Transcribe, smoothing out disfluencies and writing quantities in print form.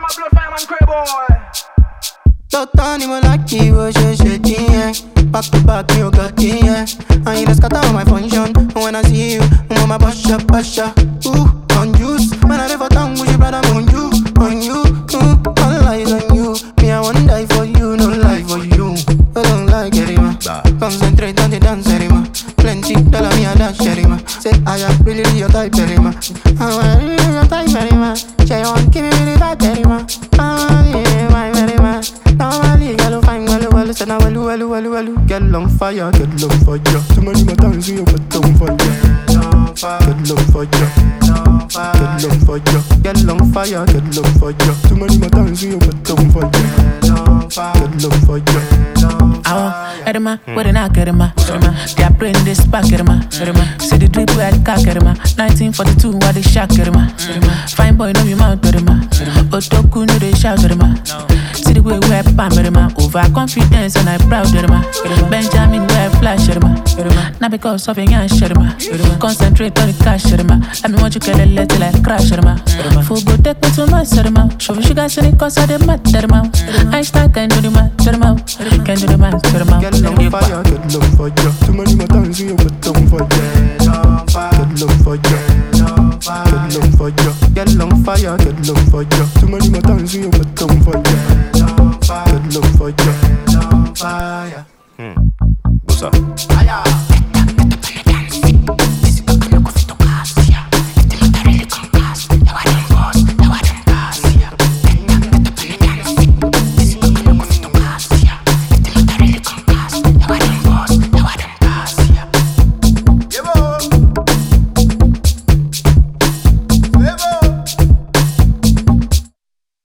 Totani molaki wo she yeah. Back to back you got yeah. And you just cut out my function. When I see you, my basha. Ooh, on juice. When I never tongue with you, brother, on you. All eyes on you. Me I won't die for you, no lie for you. I don't like it, man. Concentrate on the dance, man. Plenty, tell me I dance, man. Say I am really your type, man. I'm really your type, man. Say you want give me the vibe, man. Yeah, my very man. Normally, girl, fine, well, say now, well. Girl on fire, too many more times you put on fire. Girl on fire, too many more times you put on fire. Girl on fire. Edema, what an academa. Their brain this back, Edema. See the drip where the cock, Edema. 1942, what they shock, Edema. Fine boy, no, you mount, Edema. Otoku, no, they shout, Edema. See the way we're pam, Edema. Overconfidence and I proud, Edema. Benjamin, we're flash, Edema. Not because of a young Edema. Concentrate on the cash, Edema. Let me want you get a little like crash, Edema. Full go take me to my Edema. Show you guys any cause of the mat, Edema. Einstein can do the mat, Edema. Can do the mat, Edema. Girl on fire, too many more times you put on fire.